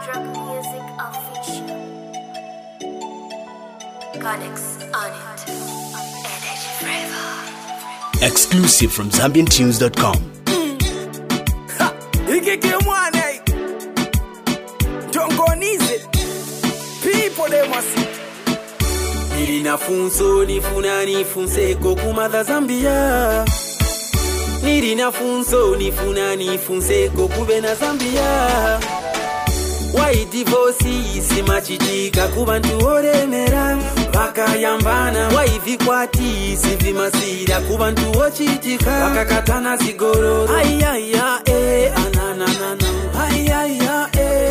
Drug Music Official. Connex on it. Energy Forever. Exclusive from ZambianTunes.com. Don't go easy. People they must see. Nilinafunso nifunseko kumadha Zambia. Nilinafunso nifunseko kubena Zambia. Why divorce simachitika kubantu oremera bakayambana. Why vikwati sivimasira kubantu ochitika bakakatana zigoro. Ayaya ananana. Ayaya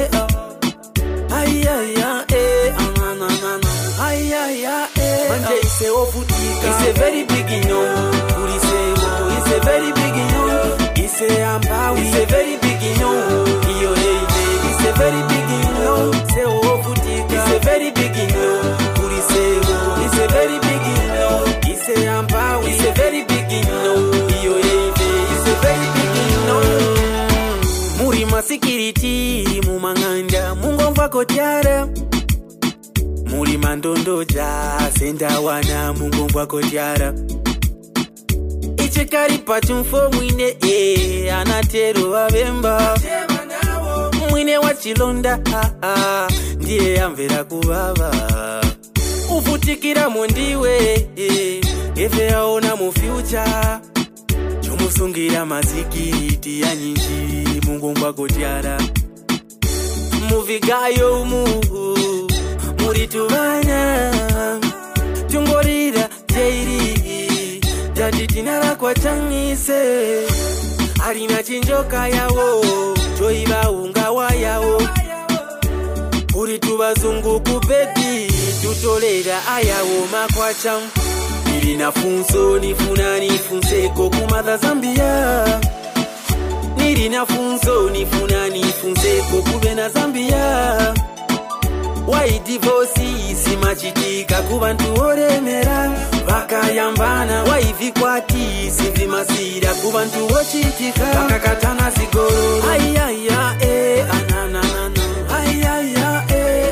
ayaya ananana. Ayaya manje ise ofutika. It's a very big no. Kurisemo. It's a very big no. Ise amba. It's a very big no. Iyo it's a very big no. Se ofutika. It's a very big no. Kurisemo. It's a very big no. Ise amba. It's a very big no. Iyo it's a very big no. Muri masikiriti mumanganda mungomva kotyara. Muri mandondoja senda wana mungomva kotyara. Ichekari pachumfo mwine anatero wabemba. Mwine wachilonda ndiye amvera kubaba. Ufutikira mundiwe efe aona mu future. Chumusungira mazikiriti ya nyinji mungomva kotyara. Muvigayo muri tubana tungorira teiri jadi tinara kwa changise arina chinjoka yawo joiba ungawa yawo kuri tubazungu kubedi tutolera ayawo makwacha. Nilinafunso nifunseko kumadha Zambia. Nilinafunso nifunseko kubena Zambia. Why divorce simachitika kubantu oremera bakayambana. Why vikwati sivimasira kubantu ochitika bakakatana zigoro. Ayaya ananana. Ayaya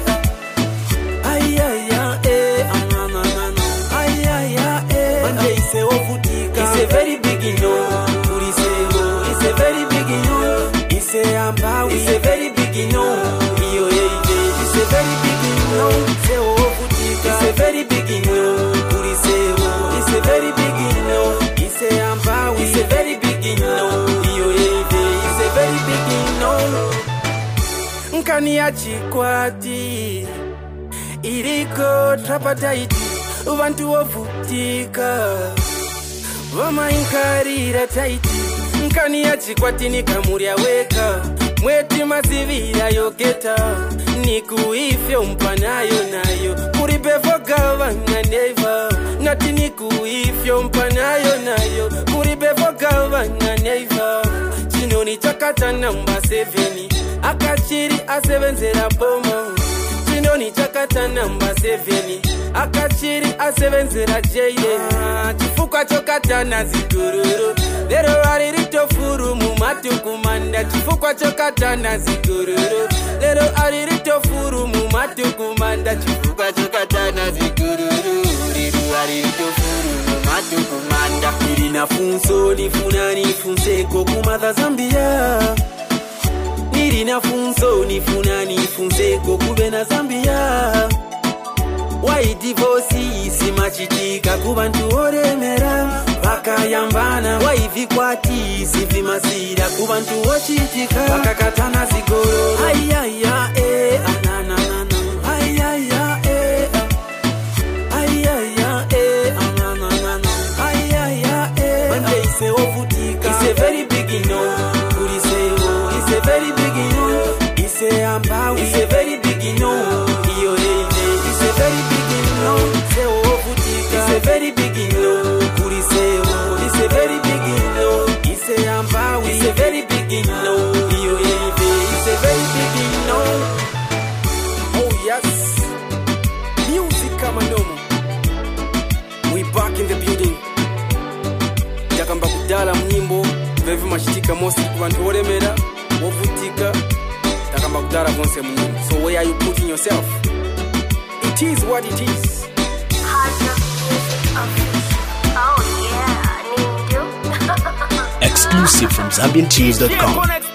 ayaya ananana. Ayaya manje ise ofutika. It's a very big no. Kurisemo. It's a very big no. Ise amba. It's a very big no. Iyo it's a very big no. Se ofutika. It's a very big no. Kurisemo. It's a very big no. Ise amba. It's a very big no. Iyo it's a very big no. Nkani ya chikwati iriko trapataiti ubantu ofutika vama inkarira taiti. Nkani ya chikwati nikamurya weka mweti mazivira yoketa nikuifyo mpanayo nayo kuribevoga vanga neiva nati nikuifyo mpanayo nayo kuribevoga vanga neiva. Chinoni chakata namba 7 akachiri asevenzera bomo. Chinoni chakata namba 7 akachiri asevenzera jaile. Chifuka chokata na zigururu lero aririto furu mumatukumanda. Chifuka chokata na zigururu lero aririto furu mumatukumanda. Chifuka chokata na zigururu lero aririto furu mumatukumanda. Nilinafunso nifunseko kumadha Zambia. Nilinafunso nifunseko kubena Zambia. Why divorce simachitika kubantu oremera bakayambana. Why vikwati sivimasira kubantu ochitika bakakatana zigoro. Ayaya ananana. Ayaya ayaya ananana. Ayaya manje ise ofutika. It's a very big no. Kurisemo. It's a very big no. Ise amba. It's a very big no. Iyo it's a very big no. Se ofutika. It's a very big no. Kurisemo. It's a very big no. Ise amba. It's a very big no. Iyo it's a very big no. Oh yes. Music kama nomo. We back in the building. Yakamba kudala mnyimbo. Vevi mashitika mosi kubantu oremera wofutika. Yakamba kudala vonse mnyimbo. are you putting yourself? It is what it is. Hard Music Official. Oh yeah, Nindu. Exclusive from ZambianTunes.com.